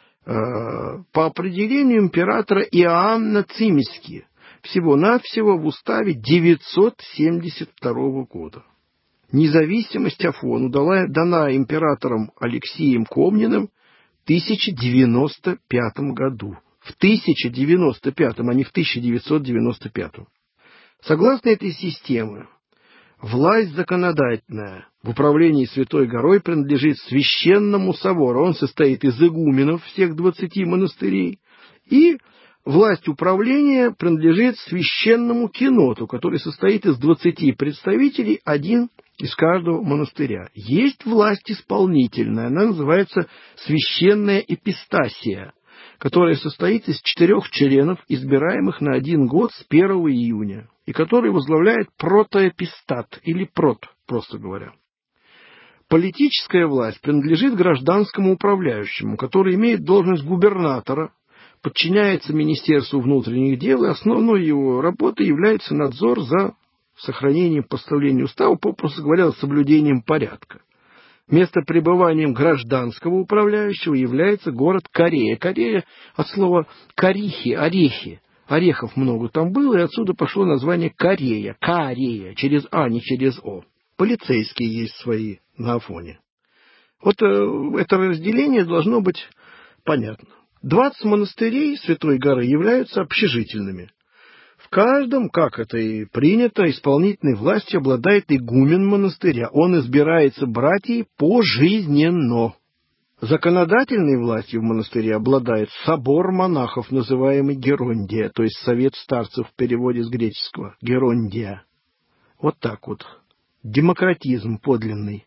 По определению императора Иоанна Цимиски, всего-навсего в уставе девятьсот семьдесят второго года. Независимость Афону дала, дана императором Алексием Комненым в тысяча девяносто пятом году. В тысяча девяносто пятом, а не в тысяча девятьсот девяносто пятом. Согласно этой системе, власть законодательная в управлении Святой горой принадлежит Священному собору. Он состоит из игуменов всех двадцати монастырей. И власть управления принадлежит Священному киноту, который состоит из двадцати представителей, один из каждого монастыря. Есть власть исполнительная, она называется Священная Епистасия, которая состоит из четырех членов, избираемых на один год с первого июня, и который возглавляет протоэпистат, или прот, просто говоря. Политическая власть принадлежит гражданскому управляющему, который имеет должность губернатора, подчиняется Министерству внутренних дел, и основной его работой является надзор за сохранением поставления устава, попросту говоря, за соблюдением порядка. Место пребывания гражданского управляющего является город Корея. Корея от слова «корихи», «орехи». Орехов много там было, и отсюда пошло название Корея. Корея, через А, не через О. Полицейские есть свои на Афоне. Вот э, это разделение должно быть понятно. двадцать монастырей Святой горы являются общежительными. В каждом, как это и принято, исполнительной властью обладает игумен монастыря. Он избирается братьей пожизненно. Законодательной властью в монастыре обладает собор монахов, называемый Герондия, то есть совет старцев в переводе с греческого. Герондия. Вот так вот. Демократизм подлинный.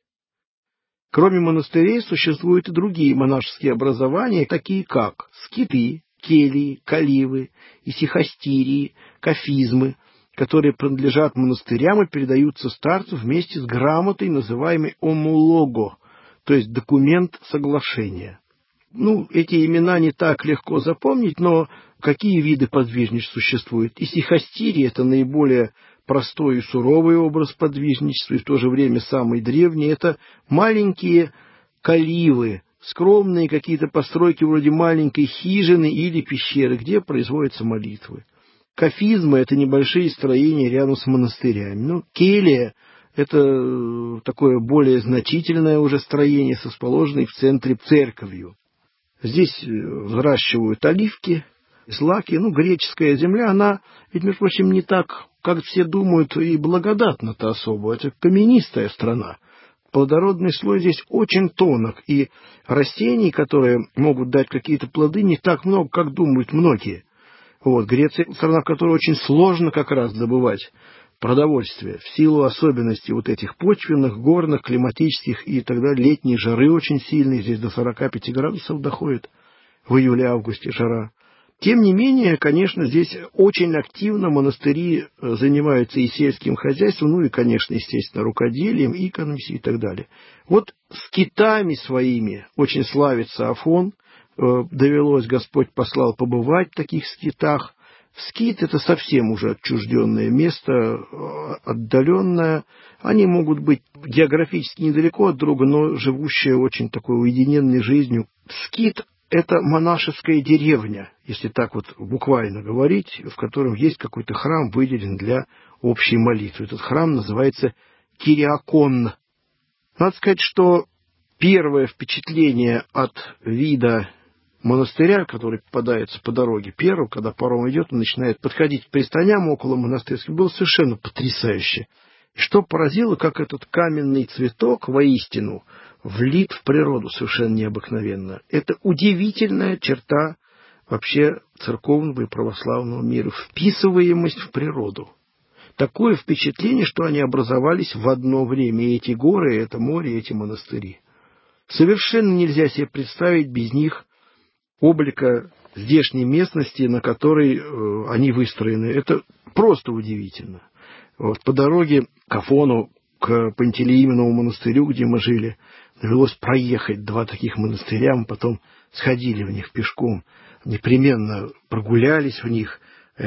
Кроме монастырей существуют и другие монашеские образования, такие как скиты, келии, каливы, исихастирии, кафизмы, которые принадлежат монастырям и передаются старцу вместе с грамотой, называемой омулого, то есть документ соглашения. Ну, эти имена не так легко запомнить, но какие виды подвижничества существуют? Исихастирий — это наиболее простой и суровый образ подвижничества, и в то же время самый древний. Это маленькие каливы, скромные какие-то постройки вроде маленькой хижины или пещеры, где производятся молитвы. Кафизмы — это небольшие строения рядом с монастырями. Ну, келья — это такое более значительное уже строение, расположенное в центре церковью. Здесь взращивают оливки, злаки. Ну, греческая земля, она, ведь, между прочим, не так, как все думают, и благодатна-то особо. Это каменистая страна. Плодородный слой здесь очень тонок, и растений, которые могут дать какие-то плоды, не так много, как думают многие. Вот, Греция — страна, в которой очень сложно как раз добывать продовольствие, в силу особенностей вот этих почвенных, горных, климатических, и тогда летние жары очень сильные, здесь до сорока пяти градусов доходит в июле-августе жара. Тем не менее, конечно, здесь очень активно монастыри занимаются и сельским хозяйством, ну и, конечно, естественно, рукоделием, иконами и так далее. Вот скитами своими очень славится Афон. Довелось, Господь послал побывать в таких скитах. Скит — это совсем уже отчужденное место, отдаленное. Они могут быть географически недалеко от друга, но живущие очень такой уединенной жизнью. Скит — это монашеская деревня, если так вот буквально говорить, в котором есть какой-то храм, выделен для общей молитвы. Этот храм называется Кириакон. Надо сказать, что первое впечатление от вида монастыря, который попадается по дороге первым, когда паром идет, он начинает подходить к пристаням около монастырских, было совершенно потрясающе. И что поразило, как этот каменный цветок воистину влит в природу совершенно необыкновенно. Это удивительная черта вообще церковного и православного мира, вписываемость в природу. Такое впечатление, что они образовались в одно время, и эти горы, и это море, и эти монастыри. Совершенно нельзя себе представить без них облика здешней местности, на которой э, они выстроены. Это просто удивительно. Вот, по дороге к Афону, к Пантелеимонову монастырю, где мы жили, довелось проехать два таких монастыря, мы потом сходили в них пешком, непременно прогулялись в них.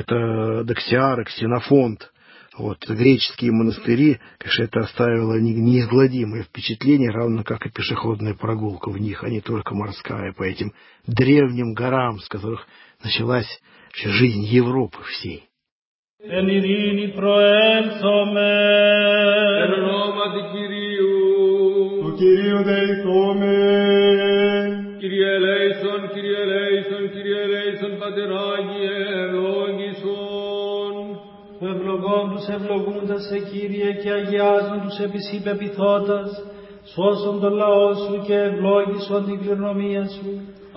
Это Доксиара, Ксенофонт. Вот, греческие монастыри, конечно, это оставило неизгладимое впечатление, равно как и пешеходная прогулка в них, а не только морская, по этим древним горам, с которых началась вообще жизнь Европы всей. Εν ειρήνη προέλθομε, εν ονόματι Κυρίου, του Κυρίου δεηθούμε, Κύριε ελέησον, Κύριε ελέησον, Κύριε ελέησον, Πατερ Άγιε, ευλόγησον. Ευλογών τους ευλογούντας σε Κύριε και αγιάζουν τους επί σοι πεποιθώντας, σώσον τον λαό σου και ευλόγησον την κληρονομία σου.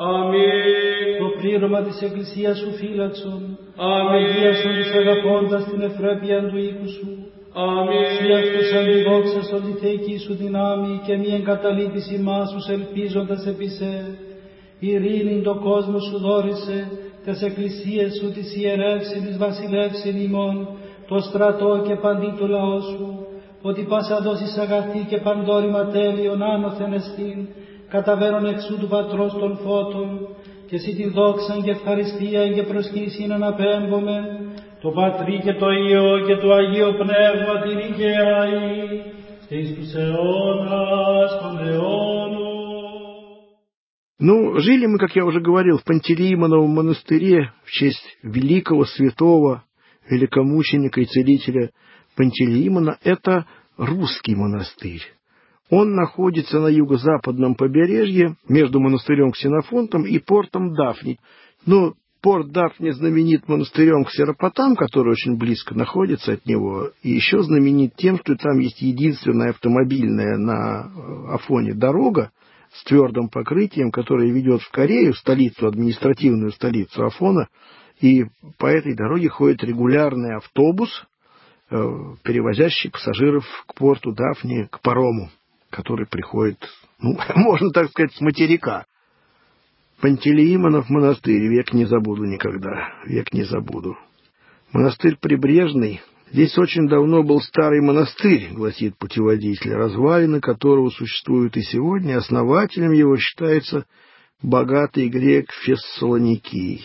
Αμήν. Το πλήρωμα της Εκκλησίας σου φύλαξον. Αμήν. Αγίασον τους αγαπώντας την ευπρέπεια του οίκου σου. Αμήν. Συ αυτούς αντιδόξασον τη θεϊκή σου δυνάμει και μη εγκαταλείπεις ημάς τους ελπίζοντας επί σε. Ειρήνην το κόσμο σου δόρισε, τες εκκλησίες σου της ιερεύσιν, της βασιλεύσιν ημών, το στρατό και παντί το λαό σου, ότι πάσα δόσεις αγαθή και παντόρυμα τέλειον άνωθεν εστίν, καταβαίνον εξού του Πατρός των φώτων, και εσύ την δόξαν και ευχαριστία και προσχύσιν αναπέμπομεν, το Πατρί και το Υιό και το Αγίο Πνεύμα την οικαιαή, και εις τους αιώνας των αιώνων. Ну, жили мы, как я уже говорил, в Пантелеимоновом монастыре в честь великого святого великомученика и целителя Пантелеимона. Это русский монастырь. Он находится на юго-западном побережье между монастырем Ксенофонтом и портом Дафни. Ну, порт Дафни знаменит монастырем Ксеропотам, который очень близко находится от него, и еще знаменит тем, что там есть единственная автомобильная на Афоне дорога с твердым покрытием, которая ведет в Корею, столицу, административную столицу Афона, и по этой дороге ходит регулярный автобус, перевозящий пассажиров к порту Дафни, к парому, который приходит, ну, можно так сказать, с материка. Пантелеимонов монастырь, век не забуду никогда, век не забуду. Монастырь Прибрежный. Здесь очень давно был старый монастырь, гласит путеводитель, развалины которого существуют и сегодня. Основателем его считается богатый грек Фессалоникий.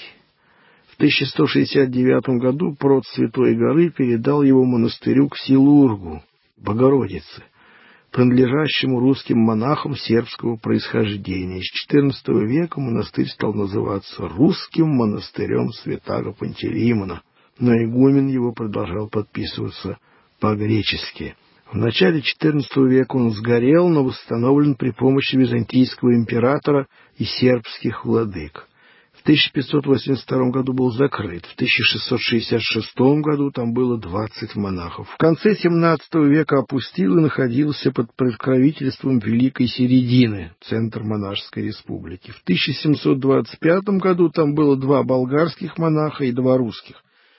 В тысяча сто шестьдесят девятом году прот Святой горы передал его монастырю Ксилургу, Богородице, принадлежащему русским монахам сербского происхождения. С четырнадцатого века монастырь стал называться Русским монастырем Святаго Пантелеймона, но игумен его продолжал подписываться по-гречески. В начале четырнадцатого века он сгорел, но восстановлен при помощи византийского императора и сербских владык. В тысяча пятьсот восемьдесят втором году был закрыт. В тысяча шестьсот шестьдесят шестом году там было двадцать монахов. В конце семнадцатого века опустил и находился под покровительством Великой Середины, центр монашеской республики. В тысяча семьсот двадцать пятом году там было два болгарских монаха и два русских.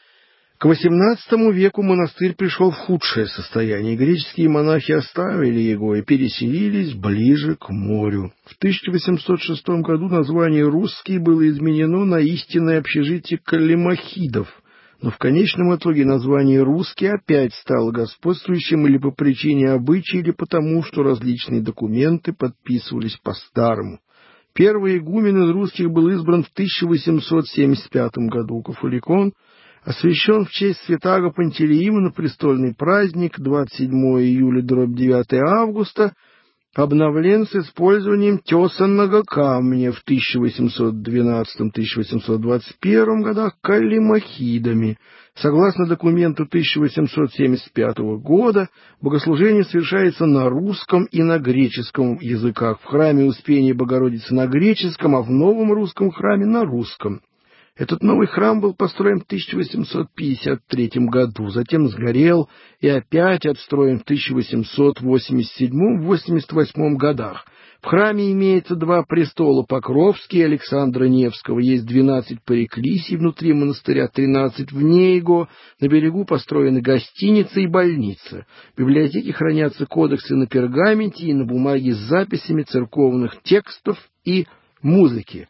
К восемнадцатому веку монастырь пришел в худшее состояние. Греческие монахи оставили его и переселились ближе к морю. В тысяча восемьсот шестом году название «Русский» было изменено на истинное общежитие каллимахидов, но в конечном итоге название «Русский» опять стало господствующим или по причине обычая, или потому, что различные документы подписывались по-старому. Первый игумен из русских был избран в тысяча восемьсот семьдесят пятом году. Кафоликон освящен в честь Святаго Пантелеимона, престольный праздник, двадцать седьмого июля дробь девятого августа, обновлен с использованием тесанного камня в тысяча восемьсот двенадцатом — тысяча восемьсот двадцать первом годах каллимахидами. Согласно документу тысяча восемьсот семьдесят пятого года, богослужение совершается на русском и на греческом языках. В храме Успения Богородицы на греческом, а в новом русском храме на русском. Этот новый храм был построен в тысяча восемьсот пятьдесят третьем году, затем сгорел и опять отстроен в тысяча восемьсот восемьдесят седьмом — восемьдесят восьмом годах. В храме имеется два престола Покровский и Александра Невского, есть двенадцать париклисий внутри монастыря, тринадцать вне его, на берегу построены гостиница и больница. В библиотеке хранятся кодексы на пергаменте и на бумаге с записями церковных текстов и музыки.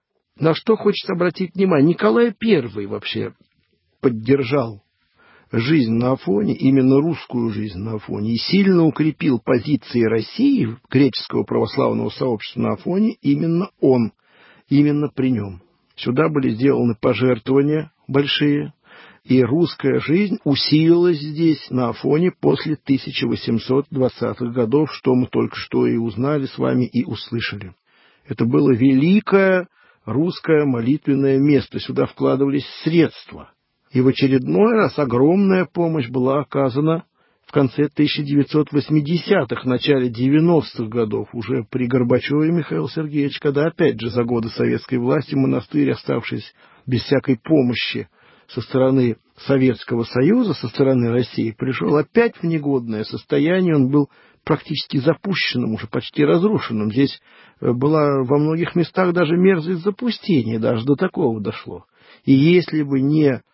На что хочется обратить внимание, Николай Первый вообще поддержал жизнь на Афоне, именно русскую жизнь на Афоне, и сильно укрепил позиции России, греческого православного сообщества на Афоне, именно он, именно при нем. Сюда были сделаны пожертвования большие, и русская жизнь усилилась здесь, на Афоне, после тысяча восемьсот двадцатых годов, что мы только что и узнали с вами и услышали. Это было великое русское молитвенное место, сюда вкладывались средства. И в очередной раз огромная помощь была оказана в конце тысяча девятьсот восьмидесятых, начале девяностых годов, уже при Горбачеве Михаиле Сергеевиче, когда опять же за годы советской власти монастырь, оставшись без всякой помощи со стороны Советского Союза, со стороны России, пришел опять в негодное состояние, он был практически запущенным, уже почти разрушенным. Здесь была во многих местах даже мерзость запустения, даже до такого дошло. И если бы не э,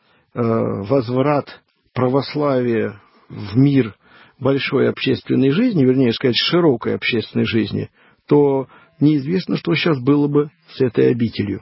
возврат православия в мир большой общественной жизни, вернее сказать, широкой общественной жизни, то неизвестно, что сейчас было бы с этой обителью.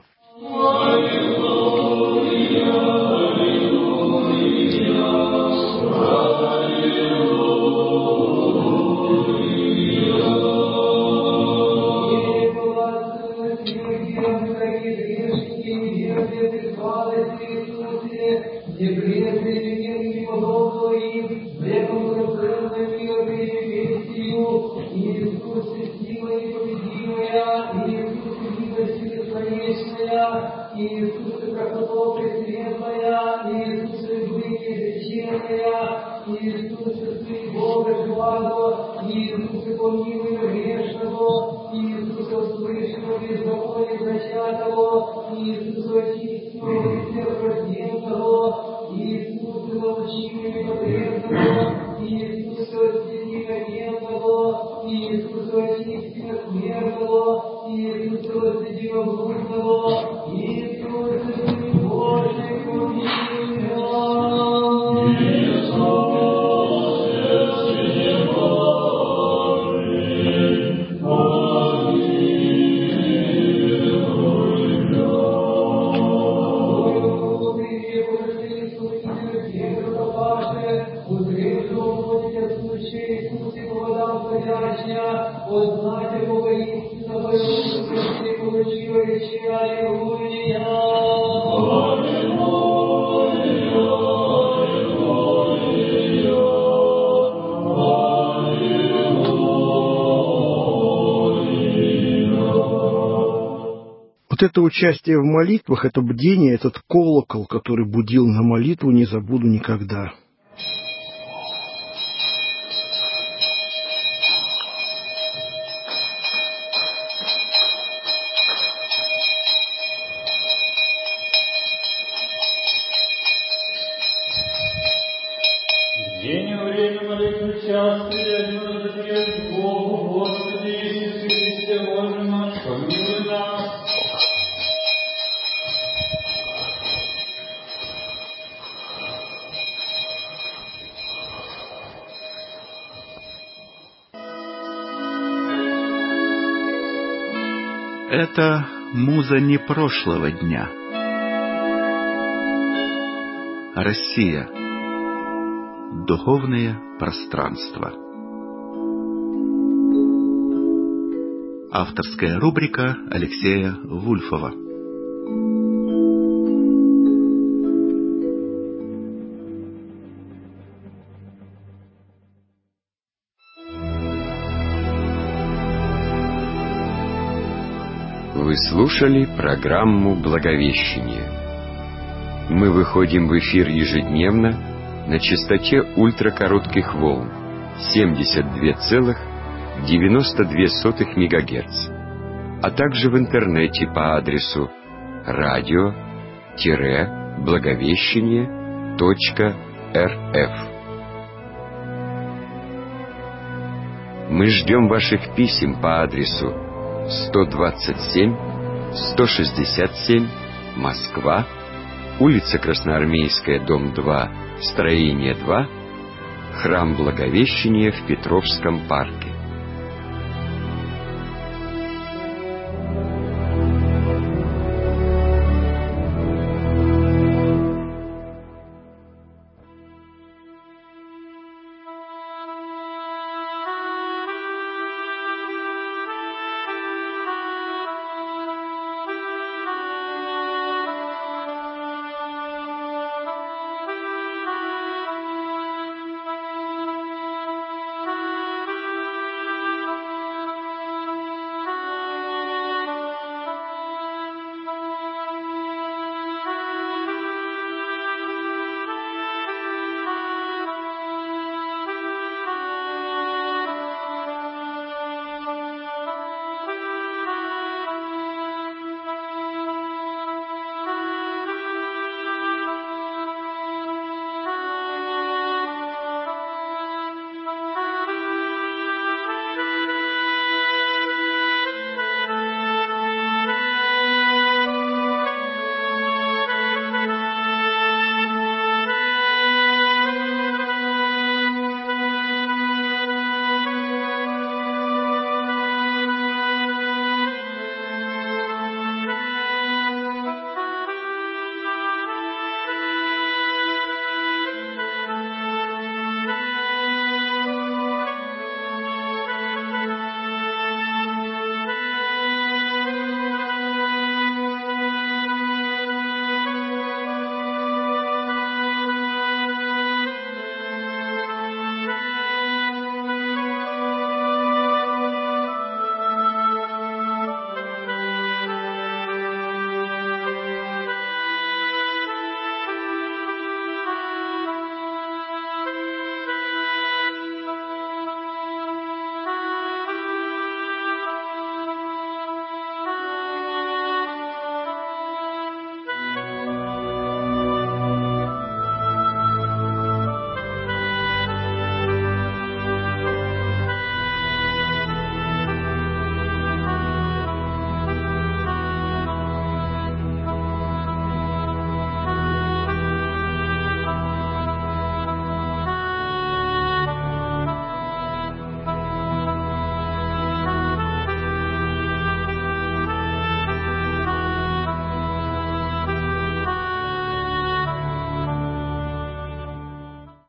Познайте Бога истинного, и получила вот это участие в молитвах, это бдение, этот колокол, который будил на молитву, не забуду никогда. День и время молитвы час, придя запрет Богу, Господи Иисусе Христе, Боже наш, помилуй нас. Это муза не прошлого дня. Россия. Духовное пространство. Авторская рубрика Алексея Вульфова. Вы слушали программу «Благовещение». Мы выходим в эфир ежедневно на частоте ультракоротких волн семьдесят два целых девяносто две сотых мегагерц, а также в интернете по адресу радио-благовещение точка рф. Мы ждем ваших писем по адресу сто двадцать семь сто шестьдесят семь, Москва, улица Красноармейская, дом два, строение два, храм Благовещения в Петровском парке.